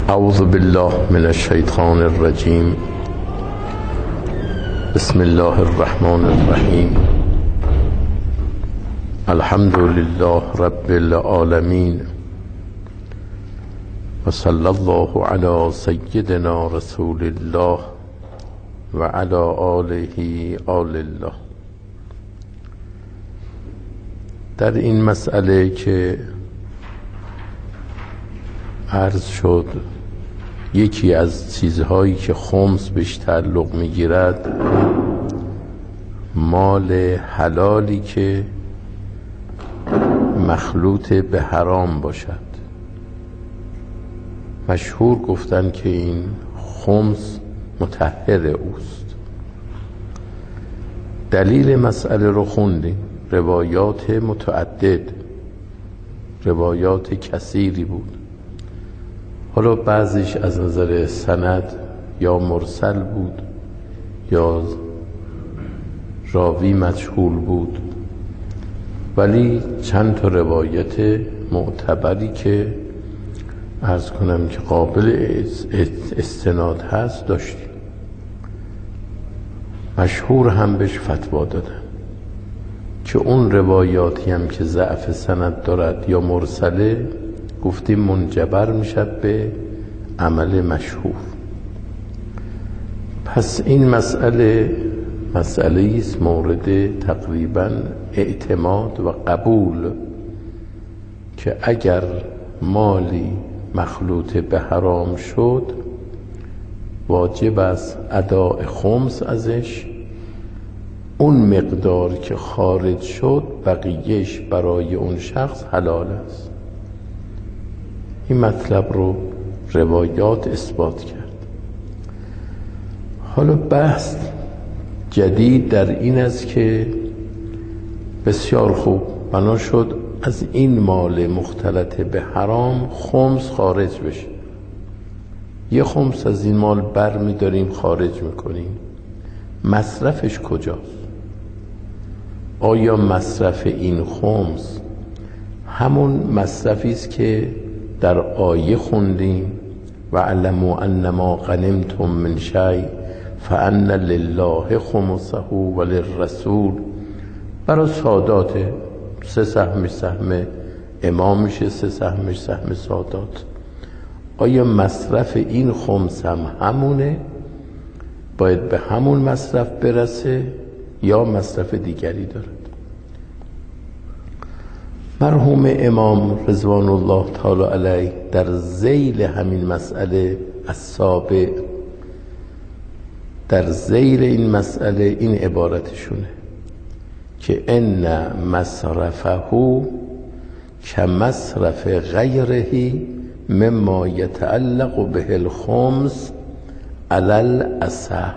اعوذ بالله من الشیطان الرجیم. بسم الله الرحمن الرحیم. الحمد لله رب العالمین و صلی الله علی سیدنا رسول الله و علی آله آل الله. در این مسئله که عرض شد، یکی از چیزهایی که خمس بهش تعلق میگیرد مال حلالی که مخلوط به حرام باشد. مشهور گفتن که این خمس مطهر اوست. دلیل مسئله رو خوندیم، روایات متعدد، روایات کثیری بود. حالا بعضیش از نظر سند یا مرسل بود یا راوی مجهول بود، ولی چند تا روایت معتبری که عرض کنم که قابل استناد هست داشتیم. مشهور هم بهش فتوا دادن که اون روایاتی هم که ضعف سند دارد یا مرسله، گفتیم منجبر میشد به عمل مشهور. پس این مسئله است مورد تقریبا اعتماد و قبول که اگر مالی مخلوط به حرام شد واجب است اداء خمس ازش. اون مقدار که خارج شد بقیهش برای اون شخص حلال است. این مطلب رو روایات اثبات کرد. حالا بحث جدید در این است که بسیار خوب بنا شد از این مال مختلط به حرام خمس خارج بشه. یه خمس از این مال بر می داریم خارج میکنیم. مصرفش کجاست؟ آیا مصرف این خمس همون مصرفی است که در آیه خوندیم و علموا انما غنمتم من شیء فان لله خمسه وللرسول؟ برای سادات 3 سهمش سهم امامشه، 3 سهمش سهم سادات. آیا مصرف این خمس هم همونه؟ باید به همون مصرف برسه یا مصرف دیگری دارد؟ مرحوم امام رضوان الله تعالی علیه در ذیل همین مسئله السابع، در ذیل این مسئله این عبارتشونه که ان مصرفه کمصرف غیره مما یتعلق به الخمس علی الاصح.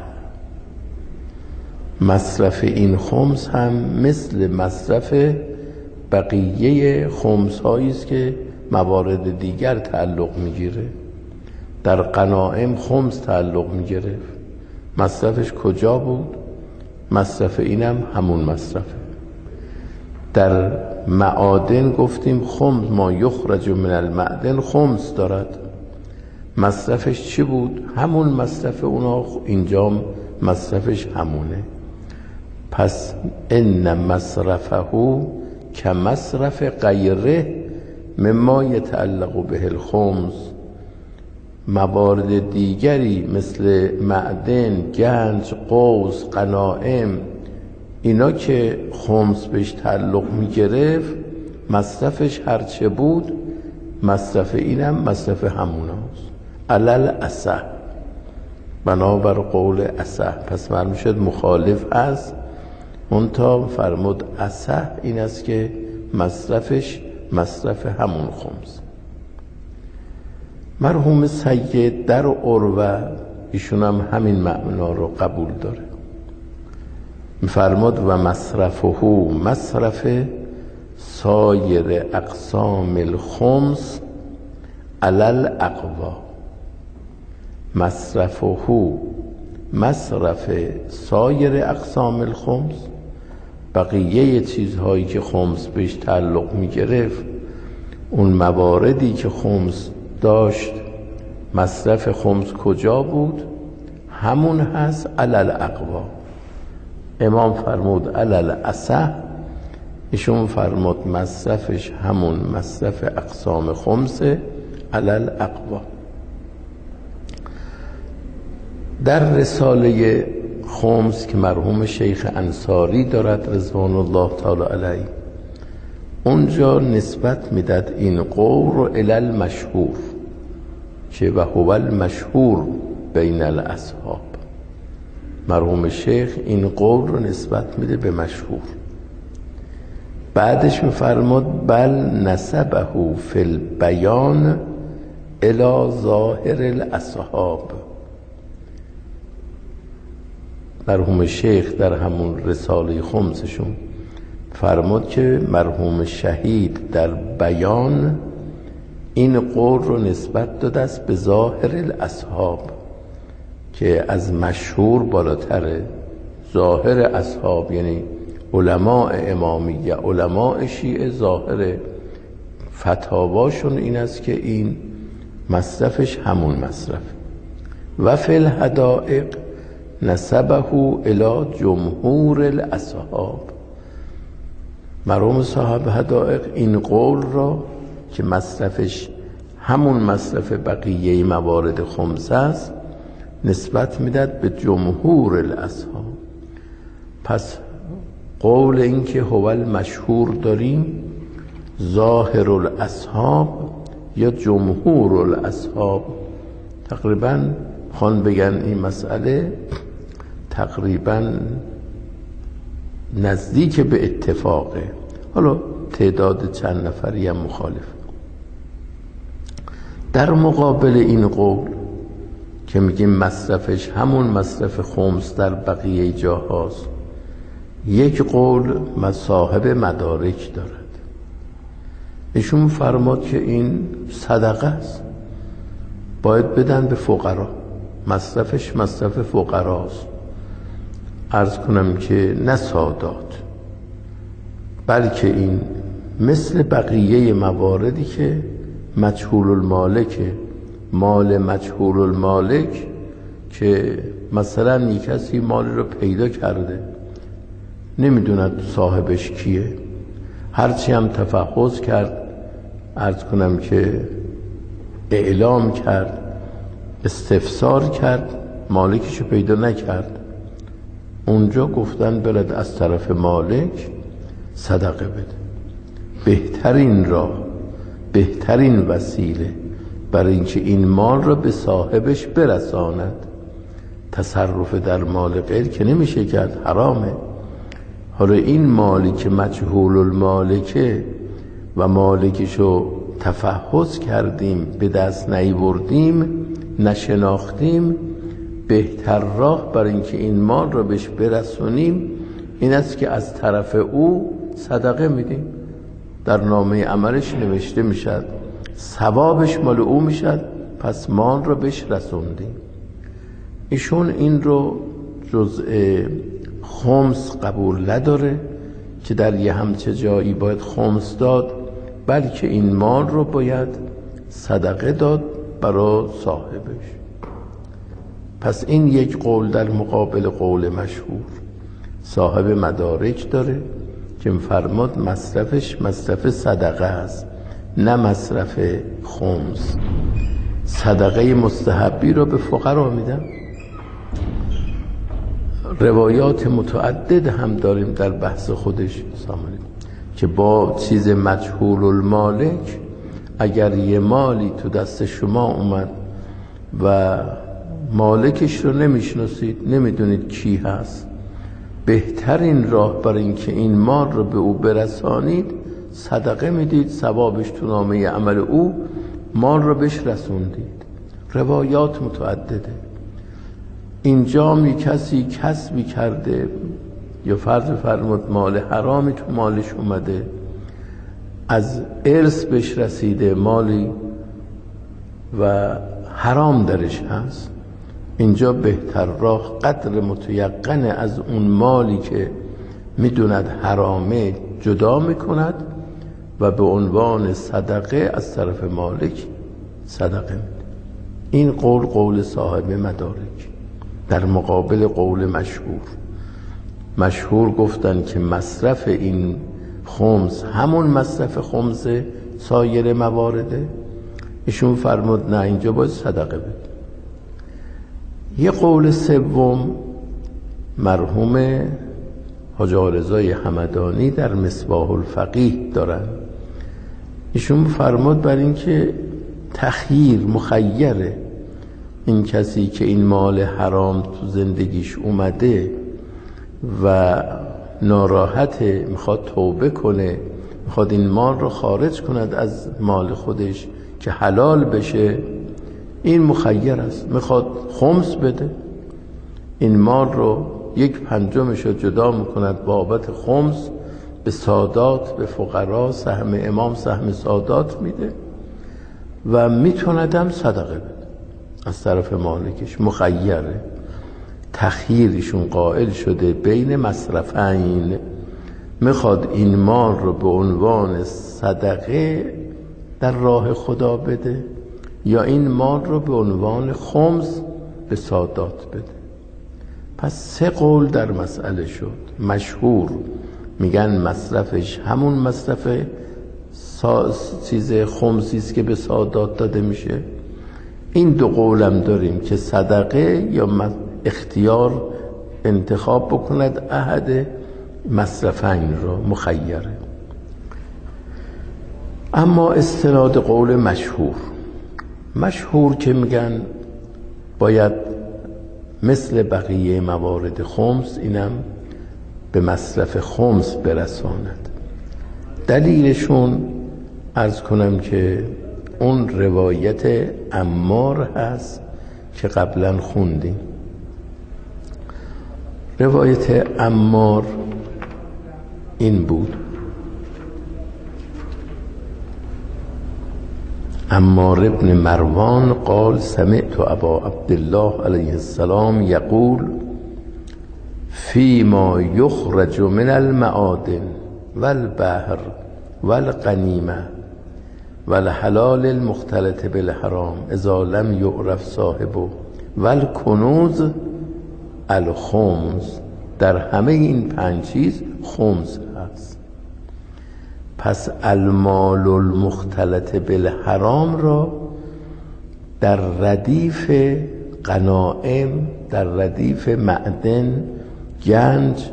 مصرف این خمس هم مثل مصرف بقیه خمس هایی است که موارد دیگر تعلق میگیره. در غنایم خمس تعلق میگرفت، مصرفش کجا بود؟ مصرف اینم همون مصرفه. در معادن گفتیم خمس ما یخرج من المعدن خمس دارد، مصرفش چی بود؟ همون مصرف اونا، اینجام مصرفش همونه. پس ان مصرفه که مصرف غیره مما یتعلق به الخمس. موارد دیگری مثل معدن، گنج، قوس، غنایم، اینا که خمس بهش تعلق می گرفت مصرفش هرچه بود مصرف اینم مصرف هموناست علل اصح، بنابر قول اصح. پس معلوم شد مخالف هست، منتها فرمود اصح این است که مصرفش مصرف همون خمس. مرحوم سید در عروه ایشون هم همین معنا رو قبول داره. فرمود و مصرفه مصرف سایر اقسام الخمس علی الاقوا. مصرفه مصرف سایر اقسام الخمس، بقیه چیزهایی که خمس بهش تعلق می گرفت، اون مواردی که خمس داشت مصرف خمس کجا بود؟ همون هست علل اقوا. امام فرمود علل اصح، ایشون فرمود مصرفش همون مصرف اقسام خمسه علل اقوا. در رساله خمس که مرحوم شیخ انصاری دارد رضوان الله تعالی علیه، اونجا نسبت میداد این قول رو الی المشهور، که و هو المشهور بین الاصحاب. مرحوم شیخ این قول رو نسبت میده به مشهور. بعدش میفرماد بل نسبه فی البیان الی ظاهر الاصحاب. مرحوم شیخ در همون رساله خمسشون فرمود که مرحوم شهید در بیان این قول رو نسبت داده است به ظاهر الاصحاب، که از مشهور بالاتره. ظاهر اصحاب یعنی علماء امامیه، علماء شیعه، ظاهر فتاواشون این است که این مصرفش همون مصرف. و فی الحدائق نسبه الی جمهور الاصحاب. مرحوم صاحب حدائق این قول را که مصرفش همون مصرف بقیه موارد خمسه است نسبت میداد به جمهور الاصحاب. پس قول این که هو المشهور داریم ظاهر الاصحاب یا جمهور الاصحاب، تقریبا خوان بگن این مسئله تقریبا نزدیک به اتفاقه. حالا تعداد چند نفری هم مخالف. در مقابل این قول که میگیم مصرفش همون مصرف خمس در بقیه جاهاست، یک قول صاحب مدارک دارد. ایشون فرماد که این صدقه است، باید بدن به فقرا، مصرفش مصرف فقراست. عرض کنم که نه سادات، بلکه این مثل بقیه مواردی که مجهول المالکه، مال مجهول المالک، که مثلا یک کسی مال رو پیدا کرده نمیدوند صاحبش کیه، هرچی هم تفحص کرد، عرض کنم که اعلام کرد، استفسار کرد، مالکشو پیدا نکرد. اونجا گفتن برد از طرف مالک صدقه بده. بهترین راه، بهترین وسیله برای اینکه این مال را به صاحبش برساند. تصرف در مال غیر که نمیشه کرد، حرامه. حالا این مالی که مجهول المالکه و مالکشو تفحص کردیم به دست نیاوردیم، نشناختیم، بهتر راه برای اینکه این مال را بهش برسونیم این است که از طرف او صدقه میدیم. در نامه عملش نوشته میشد، ثوابش مال او میشد، پس مال را بهش رسوندیم. ایشون این رو جزء خمس قبول نداره که در یه همچه جایی باید خمس داد، بلکه این مال رو باید صدقه داد برای صاحبش. پس این یک قول در مقابل قول مشهور صاحب مدارک داره که فرماد مصرفش مصرف صدقه است، نه مصرف خمس. صدقه مستحبی رو به فقرا میدن. روایات متعدد هم داریم در بحث خودش که با چیز مجهول المالک، اگر یه مالی تو دست شما اومد و مالکش رو نمیشناسید، نمیدونید کی هست، بهترین راه برای اینکه این مال رو به او برسانید صدقه میدید، ثوابش تو نامه عمل او، مال رو بهش رسوندید. روایات متعدده. اینجا می کسی کسبی کرده یا فرض فرمود مال حرامی تو مالش اومده، از ارث بهش رسیده مالی و حرام درش هست، اینجا بهتر راه قدر متیقن از اون مالی که میدوند حرامه جدا میکند و به عنوان صدقه از طرف مالک صدقه میده. این قول صاحب مدارک در مقابل قول مشهور گفتن که مصرف این خمس همون مصرف خمس سایر موارده. ایشون فرمود نه، اینجا باید صدقه بده. یه قول سوم مرحوم حاج آرزای همدانی در مصباح الفقیه دارن. ایشون فرمود بر این که مخیره این کسی که این مال حرام تو زندگیش اومده و ناراحته، میخواد توبه کنه، میخواد این مال رو خارج کند از مال خودش که حلال بشه، این مخیر است. میخواد خمس بده، این مال رو 1/5 رو جدا میکند بابت خمس به سادات، به فقرا، سهم امام سهم سادات میده و میتوندم صدقه بده از طرف مالکش. مخیره، تخییرشون قائل شده بین مصرفین، میخواد این مال رو به عنوان صدقه در راه خدا بده یا این مال رو به عنوان خمس به سادات بده. پس 3 قول در مسئله شد. مشهور میگن مصرفش همون مصرف چیز خمسی است که به سادات داده میشه. این 2 قولم داریم که صدقه یا اختیار انتخاب بکند احد مصرفین رو، مخیره. اما استناد قول مشهور که میگن باید مثل بقیه موارد خمس اینم به مصرف خمس برساند. دلیلشون عرض کنم که اون روایت عمار هست که قبلا خوندیم. روایت عمار این بود: عمار ابن مروان قال سمعت ابا عبدالله علیه السلام یقول فیما یخرج من المعادن والبحر والغنیمه والحلال المختلط بالحرام اذا لم یعرف صاحبه والکنوز الخمس. در همه این 5 چیز خمس هست. پس المال المختلط بالحرام را در ردیف غنائم، در ردیف معدن، گنج،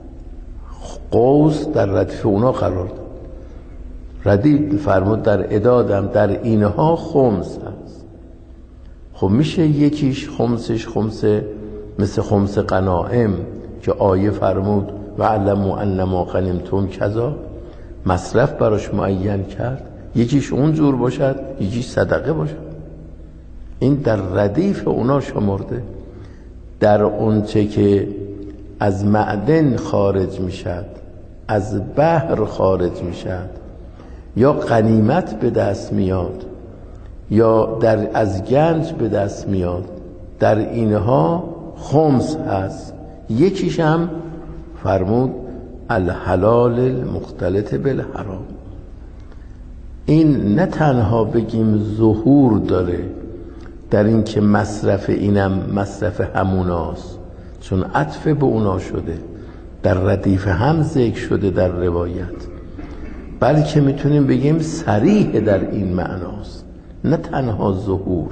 قوس، در ردیف اونا قرار داد. ردیف فرمود در عدادم در اینها خمس هست. خب میشه یکیش خمسش خمس مثل خمس غنائم که آیه فرمود و علموا انما غنمتم کذا، مصرف براش معین کرد، یکیش اونجور باشد یکیش صدقه باشد. این در ردیف اونا شمرده. در اونچه که از معدن خارج میشد، از بحر خارج میشد، یا غنیمت به دست میاد یا از گنج به دست میاد، در اینها خمس هست. یکیش هم فرمود الحلال المختلط بالحرام. این نه تنها بگیم ظهور داره در این که مصرف اینم مصرف هموناست، چون عطف به اونا شده، در ردیف هم ذکر شده در روایت، بلکه میتونیم بگیم صریح در این معناست، نه تنها ظهور.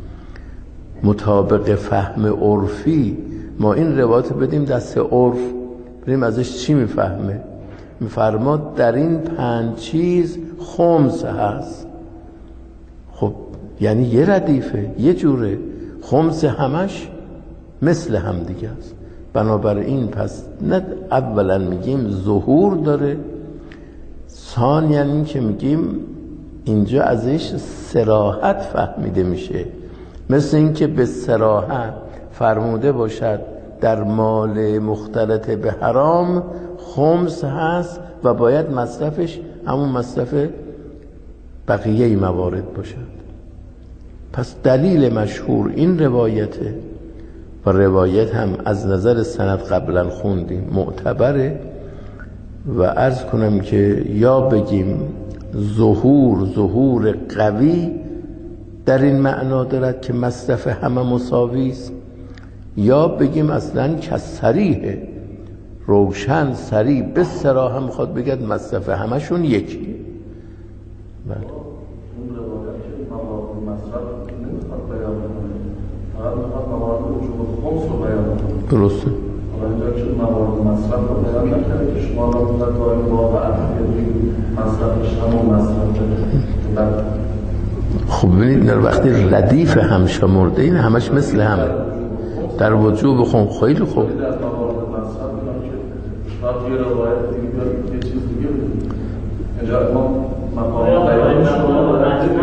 مطابق فهم عرفی ما این روایت بدیم دست عرف، بریم ازش چی میفهمه. میفرماد در این 5 چیز خمس هست. خب یعنی یه ردیفه، یه جوره، خمس همش مثل هم دیگه است. بنابراین پس نه اولا میگیم ظهور داره، ثانیاً این که میگیم اینجا ازش صراحت فهمیده میشه، مثل این که به صراحت فرموده باشد در مال مختلط به حرام خمس هست و باید مصرفش همون مصرف بقیه موارد باشد. پس دلیل مشهور این روایته و روایت هم از نظر سند قبلا خوندیم معتبره. و عرض کنم که یا بگیم ظهور قوی در این معنا دارد که مصرف همه مساوی است، یا بگیم اصلا که صریحه، روشن صریح به صراحه میخواد بگد مصرف همشون یکیه. بله. اون روایت که موارد مصرف نمیخواد بیان کنه، فقط میخواد موارد وجوب خمس رو بیان کنه. درسته. حالا اینجا که موارد مصرف رو بیان نکرده که شما را میخواد باید واقعا مصرفش همون مصرف بده. خب ببینید وقتی ردیف هم شمرده این همش مثل همه در وجوب خمس. خیلی خوب. در موارد مصرف میگم که شاید یه روایت دیگه یه چیز دیگه بگیم. اینجا ما مقام بیان شما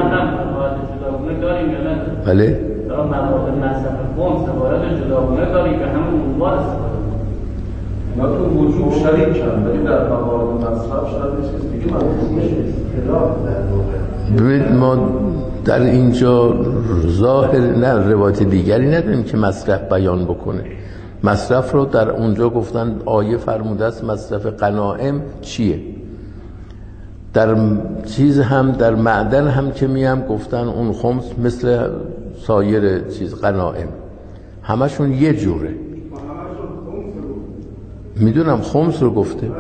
داریم یا نه؟ بله. در موارد مصرف خمس روایت جداگانه داریم که همون عنوان استفاده اینا تو وجوب شریکن، ولی در موارد مصرف شاید یه چیز دیگه مفهوم میشه. ببینید ما در اینجا ظاهر نه روایت دیگری نداریم که مصرف بیان بکنه. مصرف رو در اونجا گفتن آیه فرموده است مصرف غنایم چیه. در چیز هم در معدن هم که میم گفتن اون خمس مثل سایر چیز غنایم همشون یه جوره. میدونم خمس رو گفته.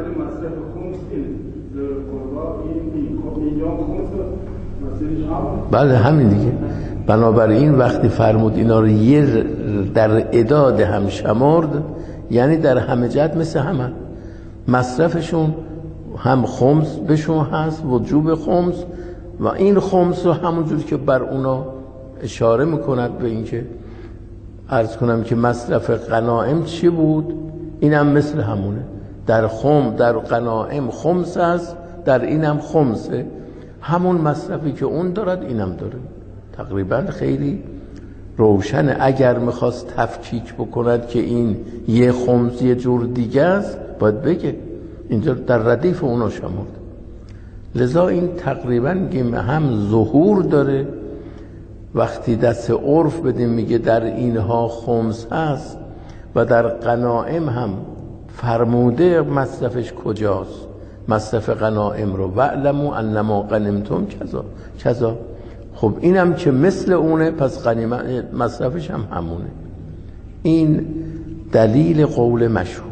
بله همین دیگه. بنابراین وقتی فرمود اینا رو یه در اعداد هم شمرد، یعنی در همه جهت مثل همه مصرفشون هم خمس بهشون هست، وجوب خمس، و این خمس رو همونجور که بر اونا اشاره میکند به اینکه عرض کنم که مصرف غنایم چی بود، اینم مثل همونه. در غنایم خمس است، در اینم خمسه، همون مصرفی که اون دارد اینم داره. تقریبا خیلی روشنه. اگر میخواست تفکیک بکند که این یه خمس یه جور دیگه است باید بگه اینجا در ردیف اونو شمرد. لذا این تقریبا هم ظهور داره وقتی دست عرف بدیم میگه در اینها خمس هست، و در غنایم هم فرموده مصرفش کجاست، مصرف غنایم رو وعلموا انما غنمتم کذا. خب اینم که مثل اونه، پس مصرفش هم همونه. این دلیل قول مشهور.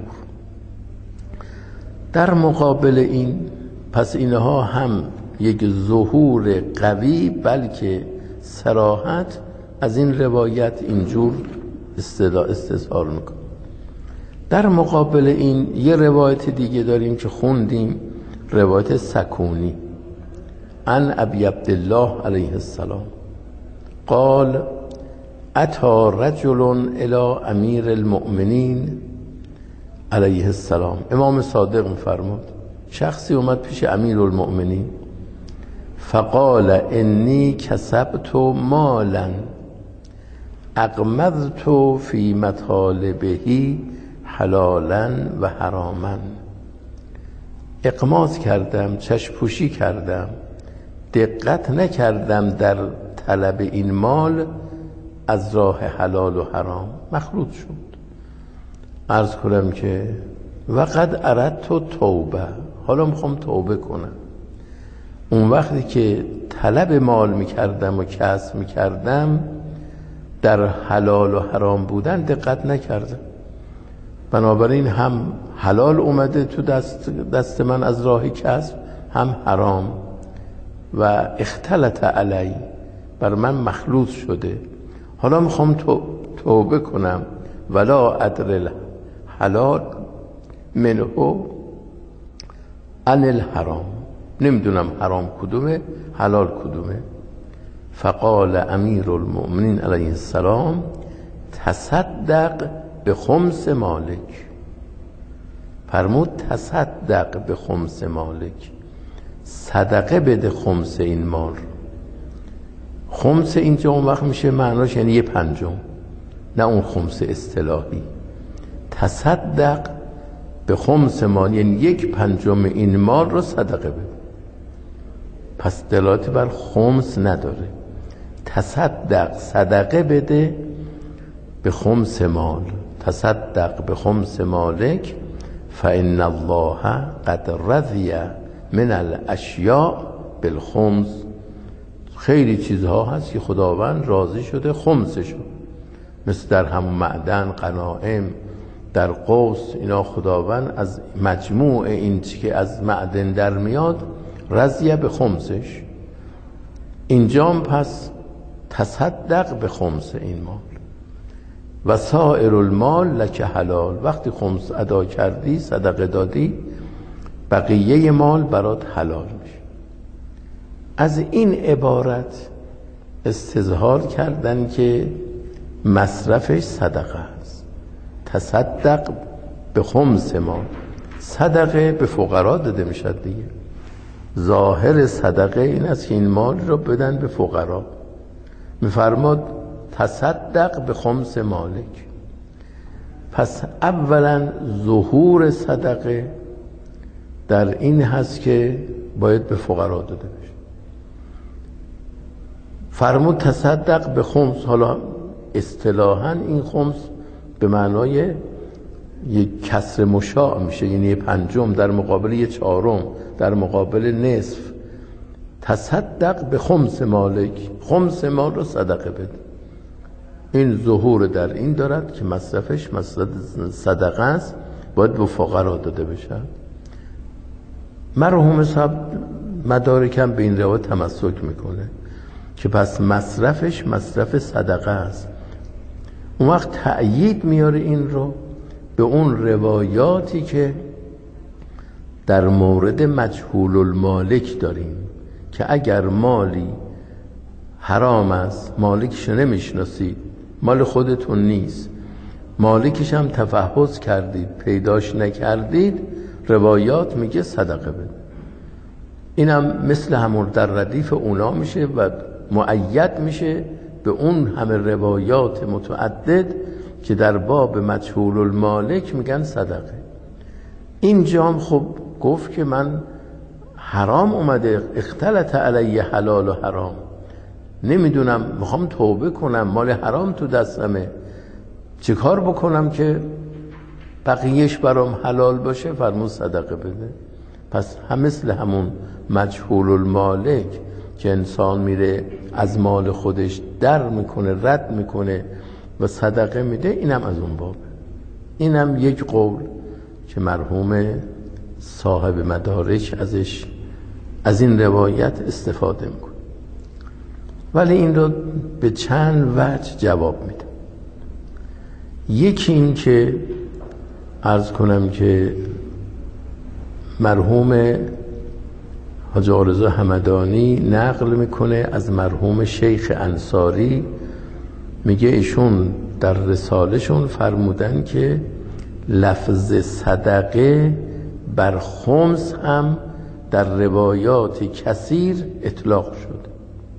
در مقابل این پس اینها هم یک ظهور قوی بلکه صراحت از این روایت اینجور استظهار میکنه. در مقابل این یه روایت دیگه داریم که خوندیم، روایت سکونی عن ابی عبدالله علیه السلام قال اتی رجل الی امیر المؤمنین علیه السلام. امام صادق میفرماد شخصی اومد پیش امیر المؤمنین فقال انی کسبت مالا اغمضت فی مطالبه حلالا و حراما. اغماض کردم، چشم‌پوشی کردم، دقت نکردم در طلب این مال از راه حلال و حرام، مخلوط شد. عرض کنم که وقد اردت توبه، حالا میخوام توبه کنم. اون وقتی که طلب مال میکردم و کسب میکردم در حلال و حرام بودن دقت نکردم، بنابراین هم حلال اومده تو دست من از راه کسب، هم حرام، و اختلط علی، بر من مخلوط شده. حالا میخوام توبه کنم. ولا ادر الحلال منه عن الحرام، نمیدونم حرام کدومه حلال کدومه. فقال امیر المؤمنین علیه السلام تصدق به خمس مالک. فرمود تصدق به خمس مالک، صدقه بده خمس این مال. خمس اینجا اون وقت میشه معناش یعنی 1/5، نه اون خمس اصطلاحی. تصدق به خمس مال یعنی 1/5 این مال رو صدقه بده. پس دلاتی بر خمس نداره. تصدق صدقه بده به خمس مال، تصدق به خمس مالک فإن الله قد رضی من الاشیاء بالخمس. خیلی چیزها هست که خداوند راضی شده خمسشون، مثل در همون معدن، غنائم، در قوس، اینا خداوند از مجموع این چی که از معدن در میاد رضیه به خمسش. اینجام پس تصدق به خمس این مال و سائر المال لک حلال. وقتی خمس ادا کردی، صدقه دادی، بقیه مال برات حلال میشه. از این عبارت استظهار کردن که مصرفش صدقه است. تصدق به خمس مال، صدقه به فقرا داده میشه دیگه. ظاهر صدقه این است که این مال رو بدن به فقرا. میفرماد تصدق به خمس مالک. پس اولا ظهور صدقه در این هست که باید به فقرا داده بشه. فرمود تصدق به خمس. حالا اصطلاحاً این خمس به معنای یک کسر مشاع میشه، یعنی پنجم در مقابل یک چهارم، در مقابل نصف. تصدق به خمس مالک، خمس مال رو صدقه بده. این ظهور در این دارد که مصرفش مصرف صدقه است، باید به فقرا داده بشه. مرحوم صاحب مدارکم به این روایت تمسک میکنه که پس مصرفش مصرف صدقه است. اون وقت تأیید میاره این رو به اون روایاتی که در مورد مجهول المالک داریم که اگر مالی حرام است، مالکش نمیشناسید، مال خودتون نیست، مالکش هم تفحص کردید پیداش نکردید، روایات میگه صدقه بده. اینم مثل همون در ردیف اونا میشه و مؤید میشه به اون همه روایات متعدد که در باب مجهول المالک میگن صدقه. اینجام خب گفت که من حرام اومده، اختلط علیه حلال و حرام، نمیدونم، میخوام توبه کنم، مال حرام تو دستمه، چه کار بکنم که بقیهش برام حلال باشه؟ فرمود صدقه بده. پس هم مثل همون مجهول المالک که انسان میره از مال خودش در میکنه، رد میکنه و صدقه میده، اینم از اون بابه. اینم یک قول که مرحوم صاحب مدارک ازش از این روایت استفاده میکنه، ولی این رو به چند وجه جواب میده. یکی این که عرض کنم که مرحوم حاج آقارضا همدانی نقل میکنه از مرحوم شیخ انصاری، میگه ایشون در رسالهشون فرمودن که لفظ صدقه بر خمس هم در روایات کثیر اطلاق شده.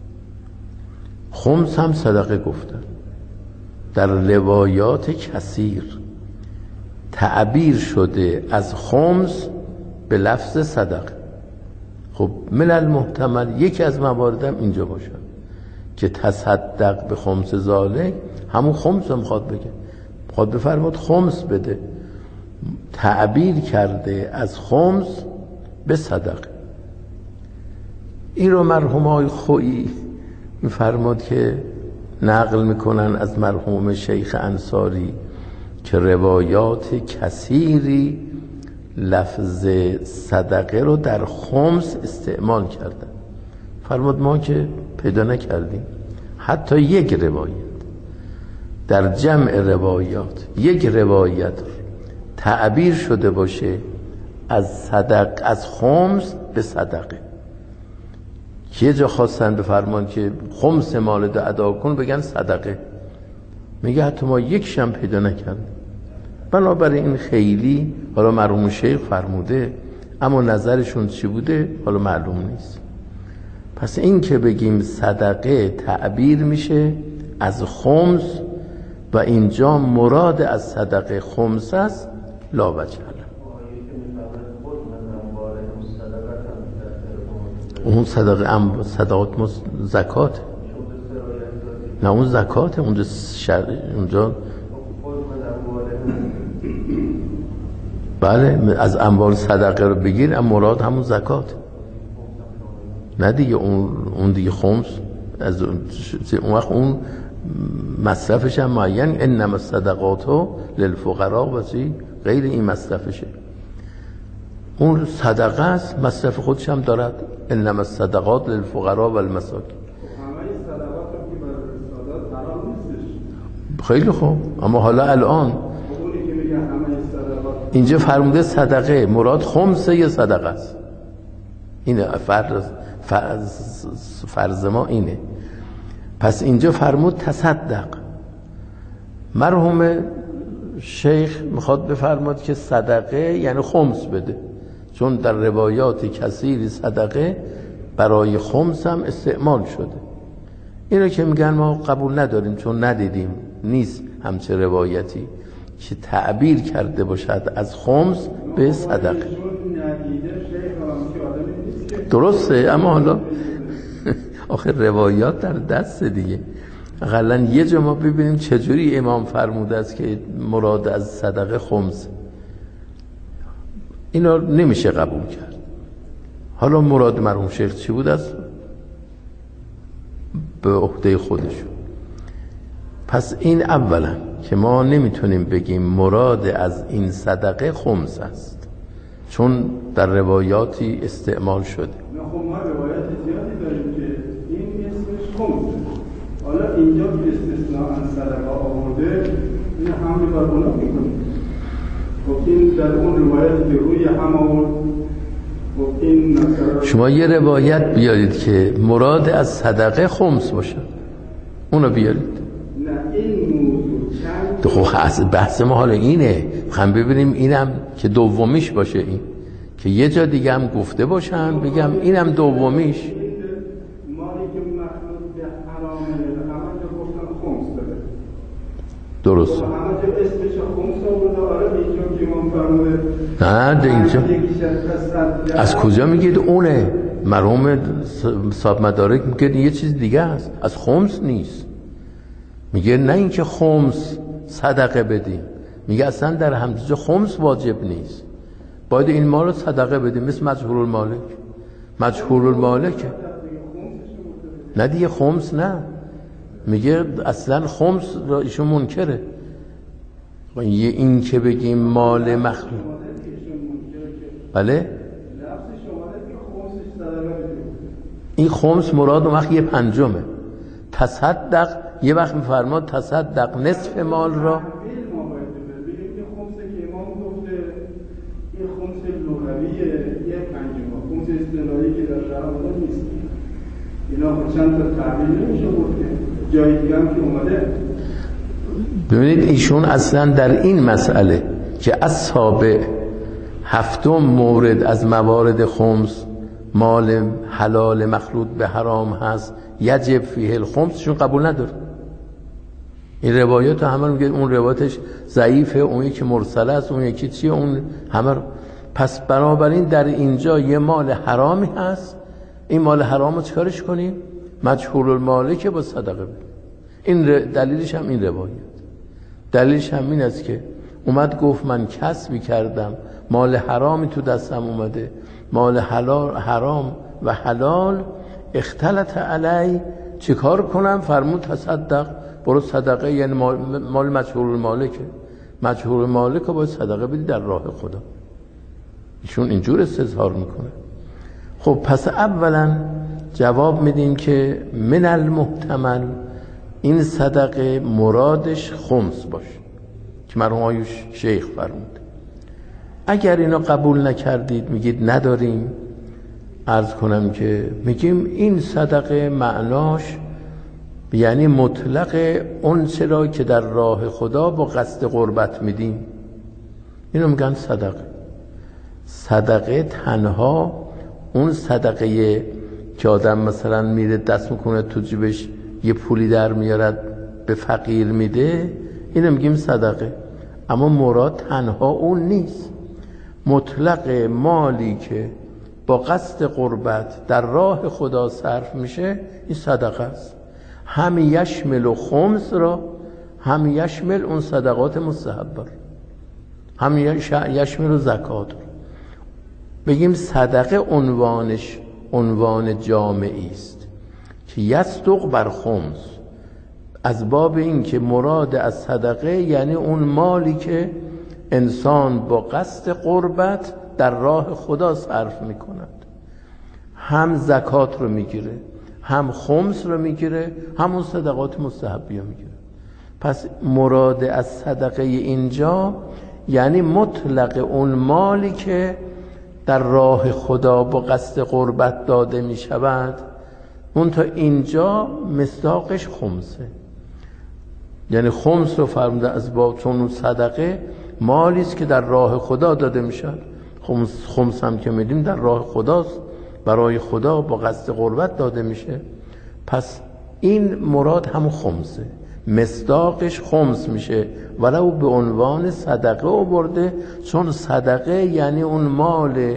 خمس هم صدقه گفتن، در روایات کثیر تعبیر شده از خمس به لفظ صدقه. خب من المحتمل یکی از مواردم اینجا باشه که تصدق به خمس ذالک، همون خمس هم میخواد بگه، میخواد بفرماد خمس بده، تعبیر کرده از خمس به صدقه. این رو مرحوم های خویی میفرماد که نقل میکنن از مرحوم شیخ انصاری که روایات کثیری لفظ صدقه رو در خمس استعمال کردن. فرمود ما که پیدا نکردیم حتی یک روایت در جمع روایات یک روایت تعبیر شده باشه از خمس به صدقه. یه جا خواستن بفرمان که خمس مال ده ادا کن، بگن صدقه، میگه حتی ما یک شم پیدا نکردیم. بنابراین این خیلی، حالا مرحوم شیخ فرموده اما نظرشون چی بوده حالا معلوم نیست. پس این که بگیم صدقه تعبیر میشه از خمس و اینجا مراد از صدقه خمس است، لا وجه له. اون صدقه صدقات زکات، نه اون زکات، اونجا بله از اموال صدقه رو بگیر، اما مراد همون زکات، نه دیگه اون دیگه خمس از اون وقت اون مصرفش هم معین، انما الصدقات للفقراء و غیر این مصرفشه. اون صدقه است، مصرف خودش هم دارد، انما الصدقات للفقراء و المساکین. خیلی خوب، اما حالا الان اینجا فرموده صدقه، مراد خمسه یا صدقه است؟ اینه فرض ما اینه. پس اینجا فرمود تصدق. مرحوم شیخ میخواد بفرماد که صدقه یعنی خمس بده، چون در روایات کثیری صدقه برای خمس هم استعمال شده. اینو که میگن ما قبول نداریم، چون ندیدیم، نیست همچه روایتی که تعبیر کرده باشد از خمس به صدقه. درسته، اما حالا آخر روایات در دست دیگه، اقلا یه جا ما ببینیم چجوری امام فرموده است که مراد از صدقه خمس. اینا نمیشه قبول کرد. حالا مراد مرحوم شیخ چی بود است؟ به عهده خودشون. پس این اولا که ما نمیتونیم بگیم مراد از این صدقه خمس است، چون در روایاتی استعمال شده. خب ما روایت زیادی داریم که این اسمش خمس. حالا اینجا که استثناء از صدقه آورده، این هم بر اونا میکنیم. خب این در اون روایتی که روی هم آورد، خب این شما یه روایت بیارید که مراد از صدقه خمس باشه، اونو بیارید. نه این موضوع خب بحث ما حالا اینه، میخوام ببینیم اینم که دومیش باشه، این که یه جا دیگه هم گفته باشن بگم اینم دومیش. مالی که مخلوط به حرامه همه جا گفتن خمس داره. درست. همه جا اسمش خمس آورده. آره اینجا که امام فرموده نه اینجا از کجا میگید اونه؟ مرحوم صاحب مدارک میگه یه چیز دیگه است، از خمس نیست. میگه نه اینکه خمس صدقه بدیم، میگه اصلا در همزه خمس واجب نیست، باید این مال رو صدقه بدیم، مثل مجهول المالک. مجهول المالکه، نه دیگه خمس نه، میگه اصلا خمس را ایشون منکره. این که بگیم مال مخلوق، بله این خمس مراد اون وقت یه پنجمه. تصدق یه وقت میفرماد تصدق نصف مال را. ببینید ایشون اصلا در این مسئله که اصحاب هفتم مورد از موارد خمس مال حلال مخلوط به حرام هست یجب فیه الخمس، شون قبول نداره. این روایات همه میگه اون روایتش ضعیفه، اون یکی مرسله است، اون یکی چیه، اون همه. پس بنابراین در اینجا یه مال حرامی هست، این مال حرام رو چکارش کنیم؟ مجهول المالک با صدقه بدیم. این دلیلش هم این روایت، دلیلش هم این است که اومد گفت من کسبی کردم، مال حرامی تو دستم اومده، مال حرام و حلال اختلط علی، چه کار کنم؟ فرمود تصدق، برو صدقه، یعنی مال مجهول المالکه، مجهول المالک رو باید صدقه بدی در راه خدا. ایشون اینجور استظهار میکنه. خب پس اولا جواب میدیم که من المحتمل این صدقه مرادش خمس باشه که مرحوم شیخ فرمود. اگر اینو قبول نکردید، میگید نداریم، عرض کنم که میگیم این صدقه معناش یعنی مطلق اون چرا که در راه خدا با قصد قربت میدیم، اینو میگن صدقه. صدقه تنها اون صدقه که آدم مثلا میره دست میکنه تو جیبش یه پولی در میارد به فقیر میده، اینو میگیم صدقه. اما مراد تنها اون نیست، مطلق مالی که با قصد قربت در راه خدا صرف میشه این صدقه است. هم یشمل خمس را، هم یشمل اون صدقات مستحبه، هم یشمل زکات را. بگیم صدقه عنوانش عنوان جامعی است که یصدق بر خمس، از باب این که مراد از صدقه یعنی اون مالی که انسان با قصد قربت در راه خدا صرف میکند، هم زکات رو میگیره، هم خمس رو میگیره، همون صدقات مستحبی رو میگیره. پس مراد از صدقه اینجا یعنی مطلق اون مالی که در راه خدا با قصد قربت داده میشود. اون تا اینجا مصداقش خمسه، یعنی خمس رو فرموده از باب، چون اون صدقه مالی است که در راه خدا داده میشد. خمس هم که میدیم در راه خداست، برای خدا با قصد قربت داده میشه. پس این مراد همون خمسه، مصداقش خمس میشه، ولو به عنوان صدقه آورده، چون صدقه یعنی اون مال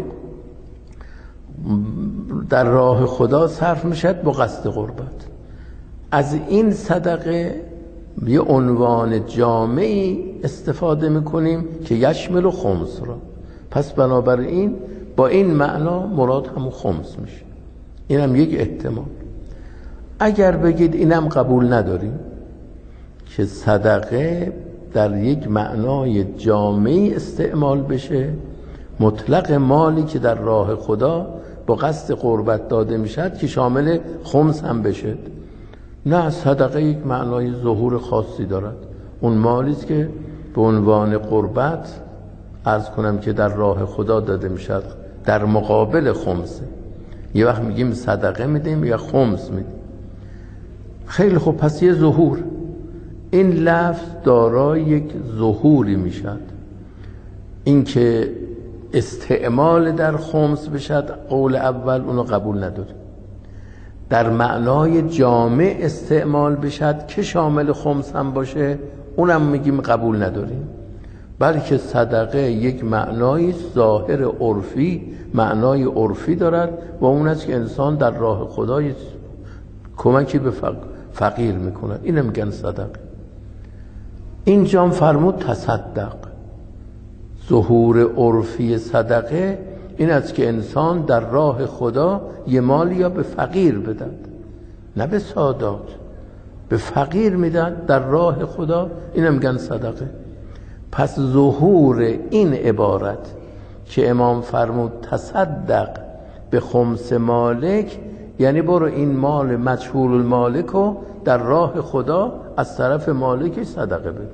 در راه خدا صرف میشد با قصد قربت. از این صدقه یه عنوان جامعی استفاده میکنیم که یشمل و خمس را. پس بنابراین با این معنا مراد همون خمس میشه. این هم یک احتمال. اگر بگید اینم قبول نداریم که صدقه در یک معنای جامعی استعمال بشه، مطلق مالی که در راه خدا با قصد قربت داده میشد که شامل خمس هم بشه، نه، صدقه یک معنای ظهور خاصی دارد. اون مالی است که به عنوان قربت عرض کنم که در راه خدا داده میشد، در مقابل خمسه. یه وقت میگیم صدقه میدیم یا خمس میدیم. خیلی خوب، پس یه ظهور، این لفظ دارای یک ظهوری میشد. این که استعمال در خمس بشد، قول اول اونو قبول نداریم. در معنای جامع استعمال بشد که شامل خمس هم باشه، اونم میگیم قبول نداریم. بلکه صدقه یک معنای ظاهر عرفی، معنای عرفی دارد و اون است که انسان در راه خدا کمکی به فقیر میکنه، اینم میگن صدقه. اینجا فرمود تصدق. ظهور عرفی صدقه این است که انسان در راه خدا یه مالی یا به فقیر بدد، نه به سادات، به فقیر میدن در راه خدا، اینم میگن صدقه. پس ظهور این عبارت که امام فرمود تصدق به خمس مالک، یعنی برو این مال مجهول المالک رو در راه خدا از طرف مالکش صدقه بده.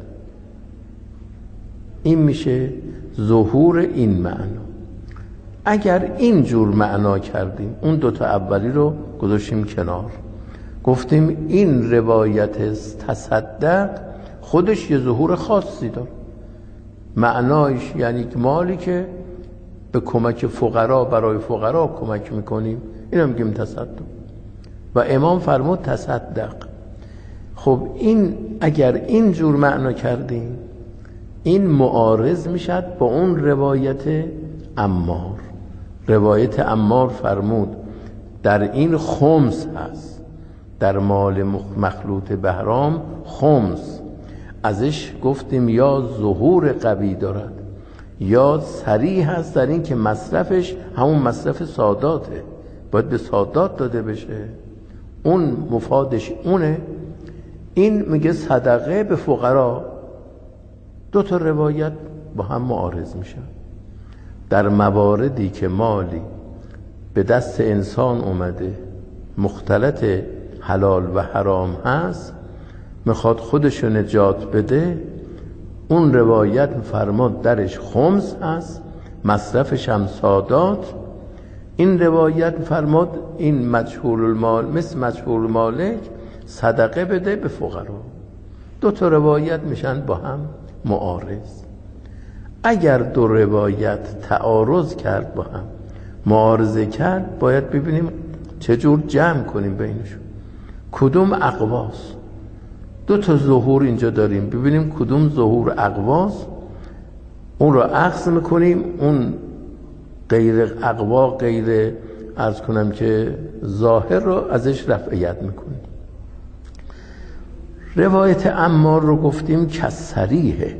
این میشه ظهور این معنا. اگر این جور معنا کردیم، اون دوتا اولی رو گذاشتیم کنار، گفتیم این روایت تصدق خودش یه ظهور خاصی داره. معنایش یعنی مالی که به کمک فقرا، برای فقرا کمک میکنیم، اینو میگیم تصدق. و امام فرمود تصدق. خب این اگر این جور معنا کردیم، این معارض میشد با اون روایت عمار. روایت عمار فرمود در این خمس هست، در مال مخلوط بهرام خمس. ازش گفتیم یا ظهور قوی دارد یا صریح هست در این که مصرفش همون مصرف ساداته، باید به سادات داده بشه، اون مفادش اونه. این میگه صدقه به فقرا. دو تا روایت با هم معارض میشن. در مواردی که مالی به دست انسان اومده مختلط حلال و حرام هست، میخواد خودشو نجات بده، اون روایت فرماد درش خمس هست، مصرفش هم سادات. این روایت فرماد این مجهول المال مثل مجهول المالک صدقه بده به فقرا. دو تا روایت میشن با هم معارض. اگر دو روایت تعارض کرد، با هم معارضه کرد، باید ببینیم چجور جمع کنیم بینشون، کدوم اقواس. دو تا ظهور اینجا داریم، ببینیم کدوم ظهور اقواس، اون رو اخذ میکنیم، اون غیر اقوا، غیر عرض کنم که ظاهر رو ازش رفعیت میکنیم. روایت عمار رو گفتیم کسریه،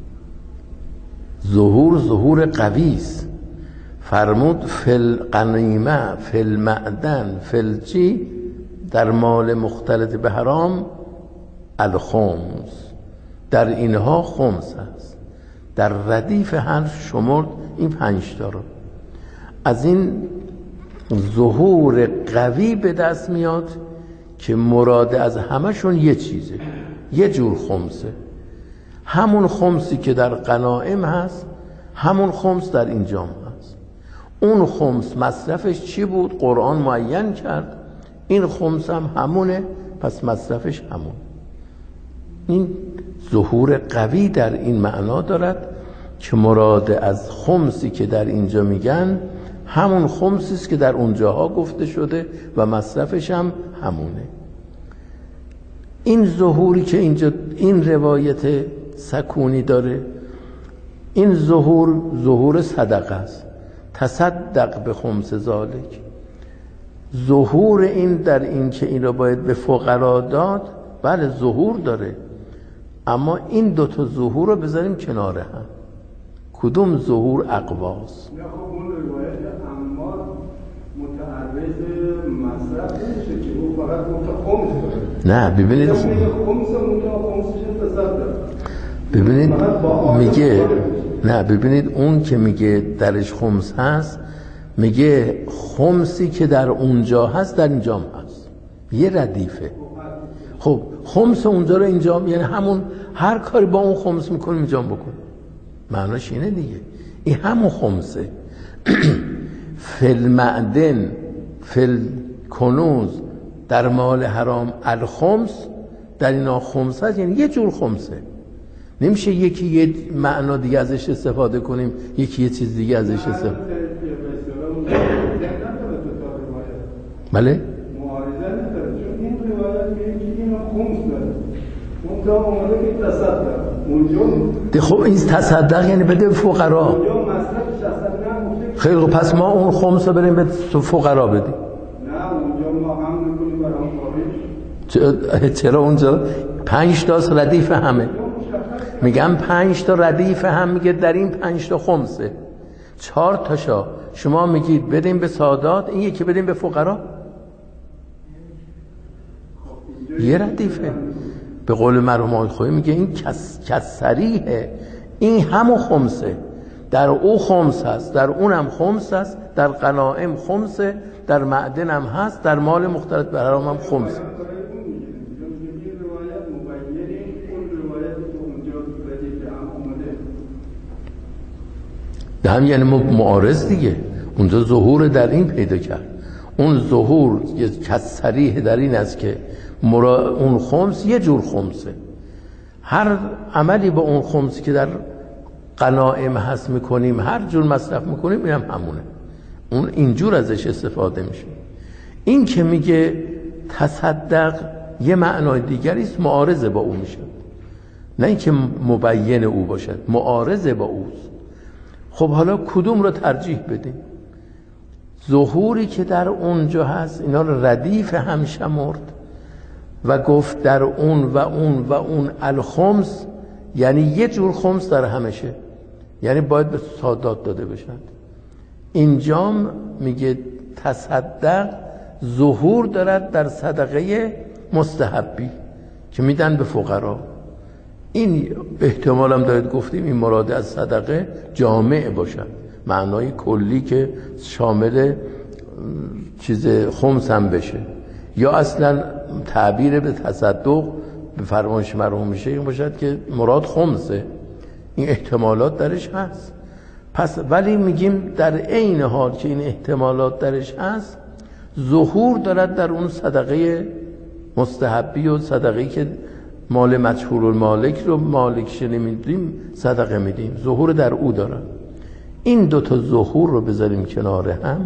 ظهور قوی است. فرمود فل غنیمه، فل معدن، فل چی، در مال مختلط به حرام الخمس، در اینها خمس هست. در ردیف هر شمرد این 5 تا رو. از این ظهور قوی به دست میاد که مراد از همشون یه چیزه، یه جور خمسه، همون خمسی که در غنایم هست، همون خمس در اینجام هست. اون خمس مصرفش چی بود؟ قرآن معین کرد. این خمس هم همونه، پس مصرفش همون. این ظهور قوی در این معنا دارد که مراد از خمسی که در اینجا میگن همون خمسی است که در اونجاها گفته شده و مصرفش هم همونه. این ظهوری که اینجا این روایت سکونی داره، این ظهور صدقه است. تصدق به خمس ذالک. ظهور این در این که این را باید به فقرا داد، بله ظهور داره، اما این 2 تا ظهور رو بذاریم کنار هم. کدوم ظهور اقواست؟ یا خب اون روایت اما متعرض مصرف نمیشه که او فقط خمس داره. نه ببینید ببینید میگه نه ببینید اون که میگه درش خمس هست، میگه خمسی که در اونجا هست در اینجا هست، یه ردیفه. خب خمس اونجا رو اینجا، یعنی همون هر کاری با اون خمس میکنه اینجا بکن، معناش اینه دیگه. این همون خمسه. فل معدن فل کنوز در مال حرام الخمس، در اینا خمس هست، یعنی یه جور خمسه. نمیشه یکی یه معنا دیگه ازش استفاده کنیم، یکی یه چیز دیگه ازش استفاده. بله؟ معارضه نداره، چون این روایت میگه که اینا خمس داره. اون تا اومده که تصدق. اونجا خب این تصدق یعنی بده به فقرا. اونجا مصرف تصدق. خیلی خب پس ما اون خمس رو بریم به فقرا بدیم. نه اونجا ما هم میکنیم برام خارج. چرا اونجا 5 تا ردیف همه؟ میگم 5 تا ردیف هم، میگه در این 5 تا خمسه. 4 تاشا شما میگید بدیم به سادات، این یکی بدیم به فقرا. یه ردیفه. به قول مرحوم آقای خویی میگه این کسریه، این همون خمسه. در او خمس هست، در اونم خمس هست، در غنایم خمسه، در معدن هم هست، در مال مختلط به حرام هم خمسه. ده هم یعنی معارض دیگه. اونجا ظهور در این پیدا کرد. اون ظهور یه کسریه در این است که اون خمس یه جور خمسه. هر عملی با اون خمسی که در غنایم هست میکنیم، هر جور مصرف میکنیم، این هم همونه. اون اینجور ازش استفاده میشه. این که میگه تصدق یه معنای دیگری است، معارضه با او میشه، نه اینکه مبین او باشد، معارضه با اوست. خب حالا کدوم رو ترجیح بدیم؟ ظهوری که در اونجا هست اینا رو ردیف هم شمرد و گفت در اون و اون و اون الخمس، یعنی یه جور خمس در همشه، یعنی باید به سادات داده بشن. اینجام میگه تصدق ظهور دارد در صدقه مستحبی که میدن به فقرا. این احتمال هم دارید گفتیم این مراد از صدقه جامع باشد، معنای کلی که شامل چیز خمس هم بشه، یا اصلا تعبیر به تصدق به فرمایش مرحوم شیخ باشد که مراد خمسه. این احتمالات درش هست. پس ولی میگیم در عین حال که این احتمالات درش هست، ظهور دارد در اون صدقه مستحبی و صدقه‌ای که مال مجهول المالک رو مالکش نمیدیم صدقه میدیم، ظهور در او دارد. این 2 تا ظهور رو بذاریم کنار هم،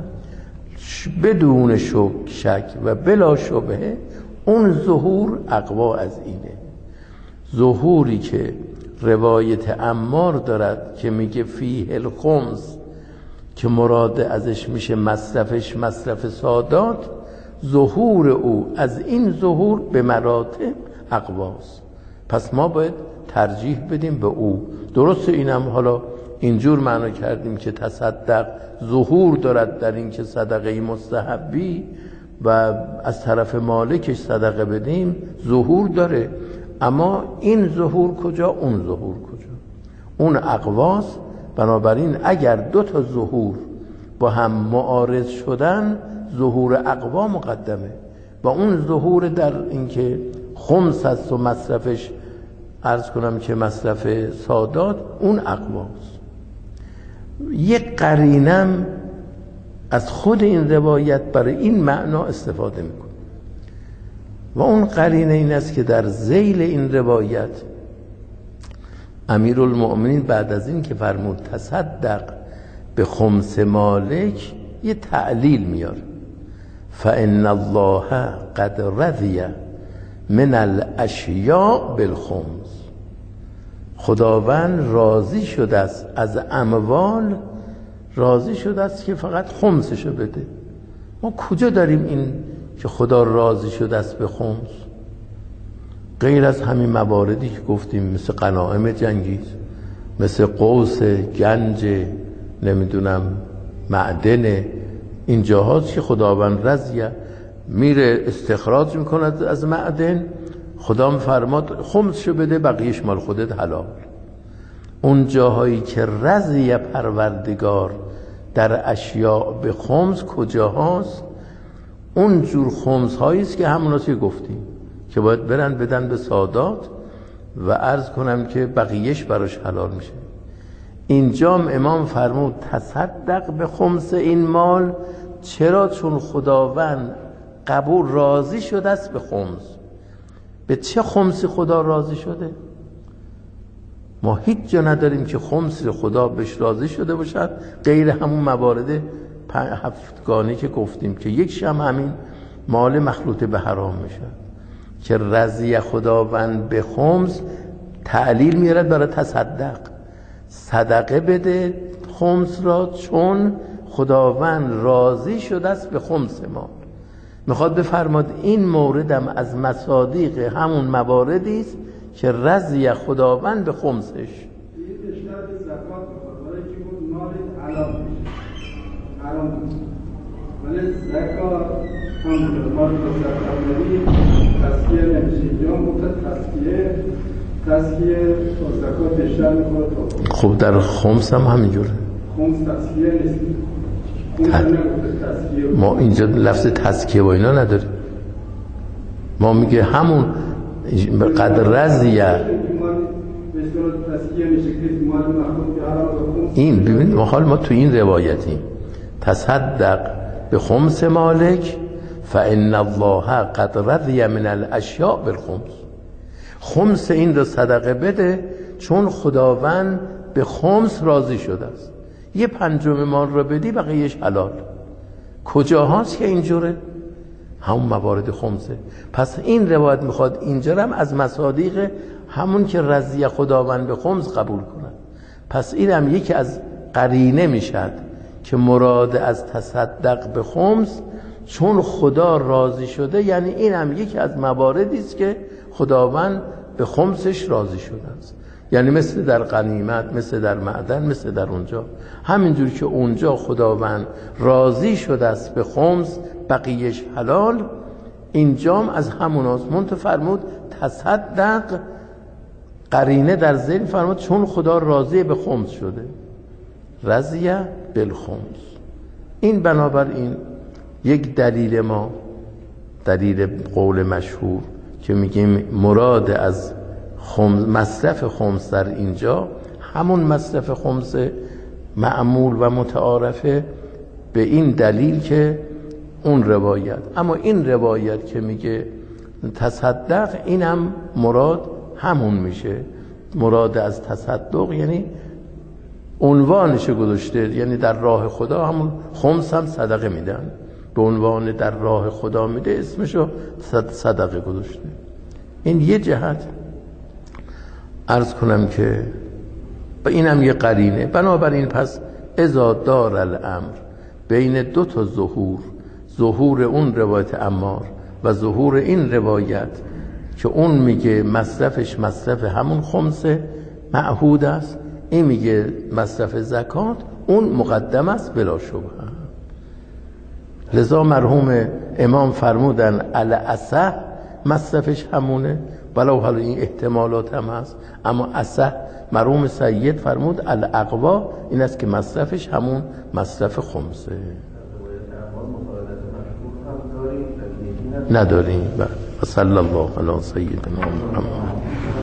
بدون شک و بلا شبهه اون ظهور اقوا از اینه. ظهوری که روایت عمار دارد که میگه فیه الخمس، که مراد ازش میشه مصرفش مصرف سادات، ظهور او از این ظهور به مراتب اقواست. پس ما باید ترجیح بدیم به او. درسته اینم حالا اینجور معنا کردیم که تصدق ظهور دارد در این که صدقه مستحبی، و از طرف مالکش صدقه بدیم ظهور داره، اما این ظهور کجا، اون ظهور کجا، اون اقواس. بنابراین اگر دو تا ظهور با هم معارض شدن، ظهور اقوا مقدمه و اون ظهور در اینکه خمس هست و مصرفش عرض کنم که مصرف سادات، اون اقواست. یک قرینم از خود این روایت برای این معنا استفاده میکنه و اون قرینه این است که در ذیل این روایت امیرالمؤمنین بعد از این که فرمود تصدق به خمس مالک یه تعلیل میاره، فإن الله قد رضی من الاشیاء بالخمس. خداوند راضی شده است از اموال، راضی شده است که فقط خمسشو بده. ما کجا داریم این که خدا راضی شده است به خمس؟ غیر از همین مواردی که گفتیم، مثل غنایم جنگی، مثل قوس، گنج، نمیدونم معدن، این جاهاست که خداوند رضیه، میره استخراج میکند از معدن، خدا فرماد خمسشو بده، بقیهش مال خودت حلال. اون جاهایی که رضی پروردگار در اشیاء به خمس کجاهاست؟ اون جور خمس هاییست که هموناست که گفتیم که باید برن بدن به سادات و عرض کنم که بقیهش براش حلال میشه. اینجا امام فرمود تصدق به خمس این مال. چرا؟ چون خداوند قبول راضی شده است به خمس. به چه خمسی خدا راضی شده؟ ما هیچ جا نداریم که خمس خدا بهش راضی شده باشد غیر همون موارد 7گانه که گفتیم که یکش هم همین مال مخلوط به حرام میشه که رضی خداوند به خمس. تعلیل میارد برای تصدق، صدقه بده خمس را، چون خداوند راضی شده است به خمس ما. میخواد بفرماد این موردم از مصادیق همون مواردی است که رضی خداوند به خمسش. این اشتراط زکات میخواد، برای که بود مال حرام میشه، ولی زکات هم مال با زکات بدی تزکیه نمیشه. یا مورد تزکیه با زکات بیشتر میخواد. خب در خمس هم همینجوره. خمس تزکیه نیست. ما اینجا لفظ تزکیه و اینا نداریم. ما میگه همون قد رضیه. این ببین ما تو این روایتیم تصدق به خمس مالک فإن الله قد رضی من الاشیاء بالخمس. خمس این رو صدقه بده چون خداوند به خمس راضی شده است. یه پنجم مال رو بدی بقیهش حلال. کجاهاست که اینجوره؟ همون موارد خمسه. پس این روایت میخواد اینجا هم از مصادیق همون که رضی خداوند به خمس قبول کنن. پس این هم یکی از قرینه میشد که مراد از تصدق به خمس چون خدا راضی شده، یعنی این هم یکی از مواردی است که خداوند به خمسش راضی شده است. یعنی مثل در غنیمت، مثل در معدن، مثل در اونجا، همینجور که اونجا خداوند راضی شده است به خمس بقیهش حلال، اینجام از هموناست. منتها فرمود تصدق، قرینه در ذهن فرمود چون خدا راضی به خمس شده، رضی بالخمس. این بنابراین یک دلیل ما، دلیل قول مشهور که میگیم مراد از مصرف خمس در اینجا همون مصرف خمس معمول و متعارفه، به این دلیل که اون روایت. اما این روایت که میگه تصدق، اینم مراد همون میشه. مراد از تصدق یعنی عنوانش گذاشته، یعنی در راه خدا. همون خمس هم صدقه میدن، به عنوان در راه خدا میده، اسمشو صدقه گذاشته. این یه جهت. عرض کنم که اینم یه قرینه. بنابراین پس اذا دار الامر بین دو تا ظهور اون روایت عمار و ظهور این روایت که اون میگه مصرفش مصرف همون خمس معهود است، این میگه مصرف زکات، اون مقدم است بلا شبهه. لذا مرحوم امام فرمودن الاصح مصرفش همونه، ولو حالا این احتمالات هم هست، اما اصح مرحوم سید فرمود الاقوا این است که مصرفش همون مصرف خمسه. نداریم. و صلی الله علی سیدنا محمد.